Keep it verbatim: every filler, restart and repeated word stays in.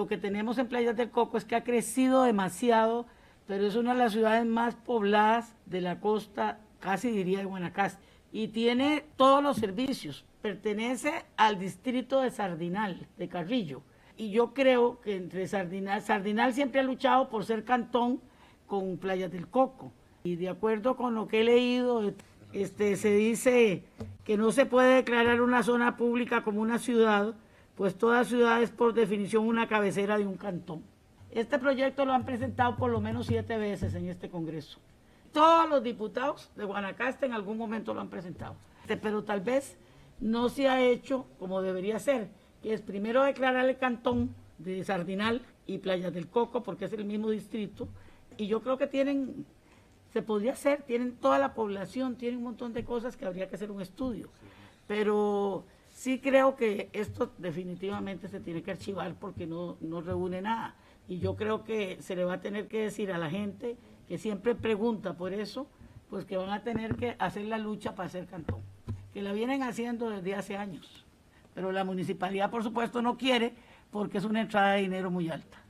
lo que tenemos en Playas del Coco es que ha crecido demasiado, pero es una de las ciudades más pobladas de la costa, casi diría de Guanacaste, y tiene todos los servicios. Pertenece al distrito de Sardinal, de Carrillo, y yo creo que entre Sardinal, Sardinal siempre ha luchado por ser cantón con Playas del Coco, y de acuerdo con lo que he leído, este, se dice que no se puede declarar una zona pública como una ciudad, pues toda ciudad es por definición una cabecera de un cantón. Este proyecto lo han presentado por lo menos siete veces en este Congreso. Todos los diputados de Guanacaste en algún momento lo han presentado, pero tal vez no se ha hecho como debería ser, que es primero declarar el cantón de Sardinal y Playas del Coco, porque es el mismo distrito, y yo creo que tienen, se podría hacer, tienen toda la población, tienen un montón de cosas que habría que hacer un estudio, pero sí creo que esto definitivamente se tiene que archivar porque no, no reúne nada. Y yo creo que se le va a tener que decir a la gente que siempre pregunta por eso, pues que van a tener que hacer la lucha para ser cantón, que la vienen haciendo desde hace años. Pero la municipalidad, por supuesto, no quiere porque es una entrada de dinero muy alta.